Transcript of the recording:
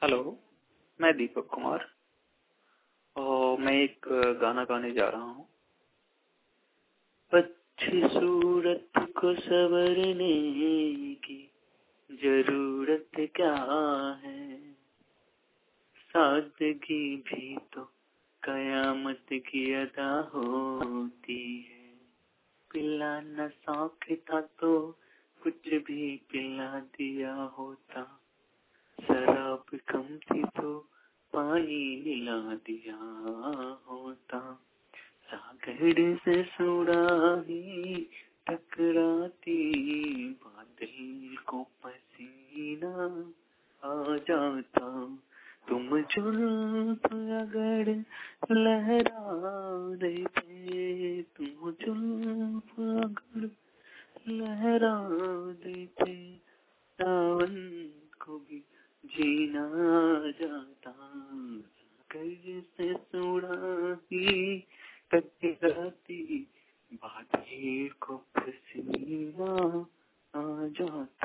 Hello, मैं दीपक कुमार और मैं एक गाना गाने जा रहा हूँ। अच्छी सूरत को संवरने की जरूरत क्या है, सादगी भी तो कयामत की अदा होती है। पिलाना शौक था तो कुछ भी पिला दिया होता, शराब कम थी तो पानी मिला दिया होता। सागर से सुराही टकराती बादल को पसीना आ जाता। तुम जुल्फ अगर लहरा रहे थे, तुम जुल्फ अगर लहरा देते, सावन को भी जीना जाता। सागर से सुराही टकराती बादल को पसीना आ जाता।